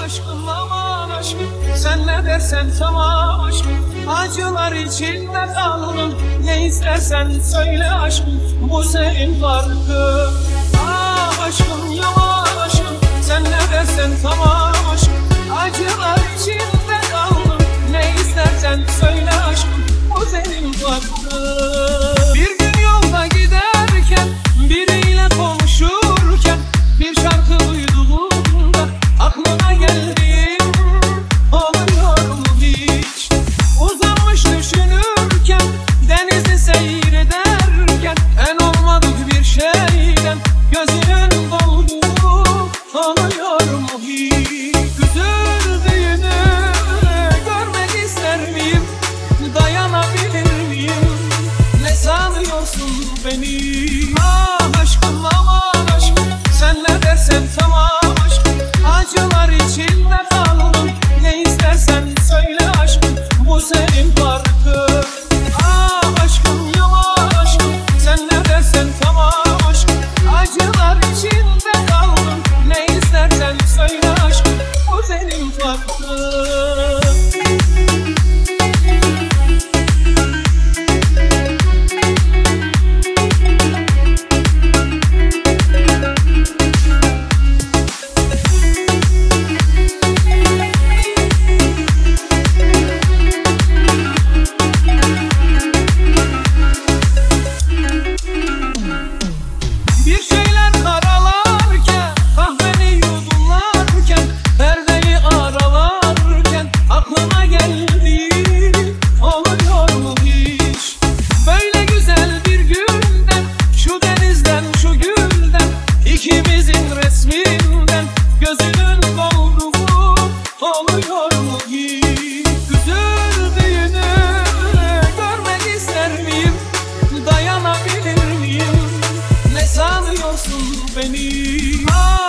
aşkım aman aşkım, sen ne dersen tamam aşkım. Acılar içinde kaldım, ne istersen söyle aşkım, bu senin farkın. Ah aşkım yaman aşkım, sen ne dersen tamam aşkım. Acılar içinde kaldım, ne istersen söyle aşkım, bu senin farkın. Bir gün yolda giderken, biriyle konuşurken, bir şarkı duyduğumda aklına geldiğim oluyor mu hiç? Uzanmış düşünürken, denizi seyrederken, en olmadık bir şeyden gözünün dolduğu oluyor mu hiç? Üzüldüğünü görmek ister miyim? Dayanabilir miyim? Ne sanıyorsun beni? Ah aşkım aman aşkım, sen ne dersen tamam aşkım. Acılar içinde kaldım, ne istersen söyle aşkım, bu senin farkın. Ah aşkım yaman aşkım, sen ne dersen tamam aşkım. Acılar içinde kaldım, ne istersen söyle aşkım, bu senin farkın. Bir şeyler karalarken, kahveni yudumlarken, perdeyi aralarken aklına geldi oluyor mu hiç? Böyle güzel bir günden, şu denizden şu gülden, ikimizin resminden gözünün dolduğu oluyor mu hiç? Üzüldüğünü görmek ister miyim? Dayanabilir miyim? Ne sanıyorsun beni?